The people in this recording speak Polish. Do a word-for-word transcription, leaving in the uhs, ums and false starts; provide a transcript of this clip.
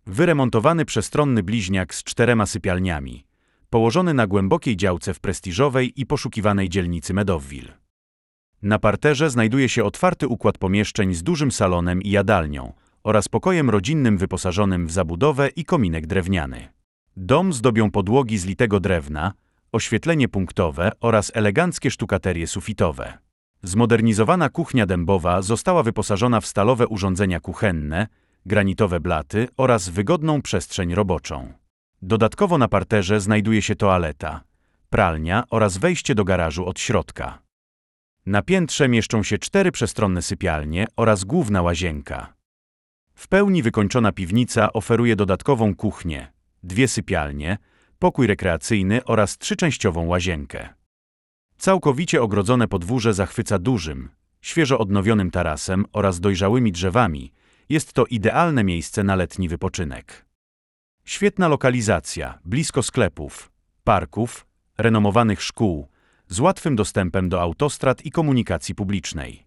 Wyremontowany przestronny bliźniak z czterema sypialniami, położony na głębokiej działce w prestiżowej i poszukiwanej dzielnicy Meadowville. Na parterze znajduje się otwarty układ pomieszczeń z dużym salonem i jadalnią oraz pokojem rodzinnym wyposażonym w zabudowę i kominek drewniany. Dom zdobią podłogi z litego drewna, oświetlenie punktowe oraz eleganckie sztukaterie sufitowe. Zmodernizowana kuchnia dębowa została wyposażona w stalowe urządzenia kuchenne, granitowe blaty oraz wygodną przestrzeń roboczą. Dodatkowo na parterze znajduje się toaleta, pralnia oraz wejście do garażu od środka. Na piętrze mieszczą się cztery przestronne sypialnie oraz główna łazienka. W pełni wykończona piwnica oferuje dodatkową kuchnię, dwie sypialnie, pokój rekreacyjny oraz trzyczęściową łazienkę. Całkowicie ogrodzone podwórze zachwyca dużym, świeżo odnowionym tarasem oraz dojrzałymi drzewami. Jest to idealne miejsce na letni wypoczynek. Świetna lokalizacja, blisko sklepów, parków, renomowanych szkół, z łatwym dostępem do autostrad i komunikacji publicznej.